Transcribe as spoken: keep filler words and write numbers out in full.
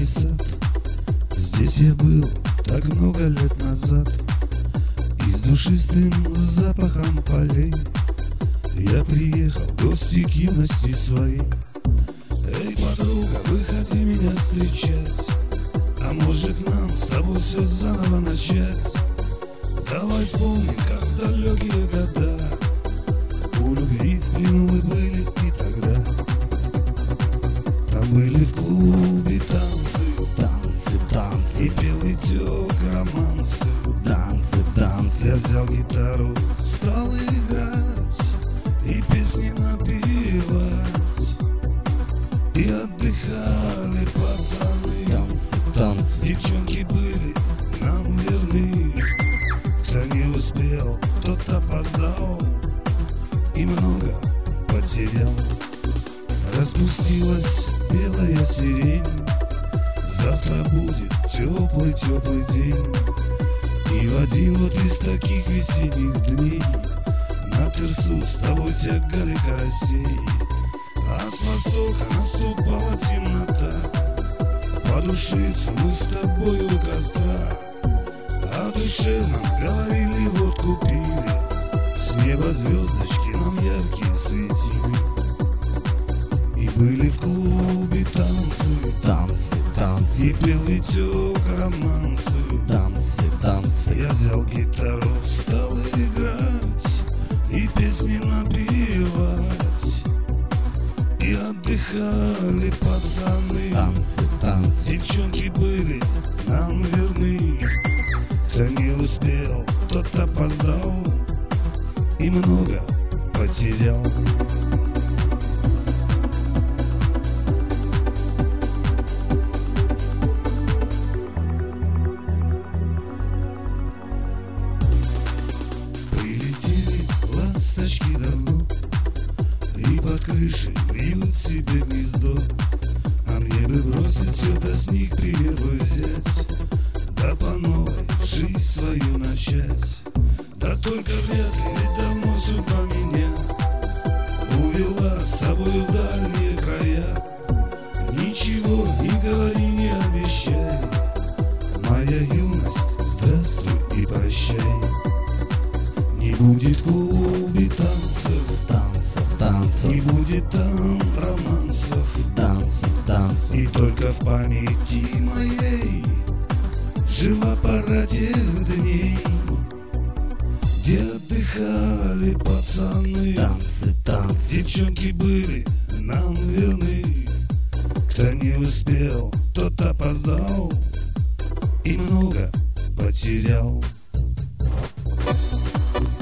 сад. Здесь я был так много лет назад, и с душистым запахом полей я приехал в гости к юности своей. Эй, подруга, выходи меня встречать, а может нам с тобой все заново начать? Давай вспомним, как в далекие года у любви в плену мы были и тогда. Там были в клубе танцы, танцы, танцы, и пел Витек романсы, танцы, танцы. Я взял гитару, стал играть и песни напевать, и отдыхали пацаны. Танцы, танцы. Девчонки были нам верны. Кто не успел, тот опоздал и много потерял. Распустилась белая сирень, завтра будет теплый-теплый день. И в один вот из таких весенних дней на тырсу с тобой тягали карасей. А с востока наступала темнота, по душицу мы с тобой у костра. О душевном говорили, водку пили, с неба звездочки нам яркие светили. И были в клубе танцы, танцы, танцы, и пел Витек романсы, танцы, танцы. Я взял гитару, стал играть и песни напевать, и отдыхали пацаны. Танцы, танцы. Девчонки были нам верны. Кто не успел, тот опоздал и много потерял. Прилетели ласточки давно и под крышей вьют себе гнездо. А мне бы бросить все, да с них пример бы взять, да по новой жизнь свою начать. Да только вряд ли, ведь давно судьба меня увела с собой в дальние края. Ничего не говори, не обещай, моя юность, здравствуй и прощай. Не будет в клубе танцев, танцев, танцев, не будет там романсов, танцев, танцев. и только в памяти моей жива пора тех дней, где отдыхали пацаны. Танцы, танцы. Девчонки были нам верны. Кто не успел, тот опоздал и много потерял.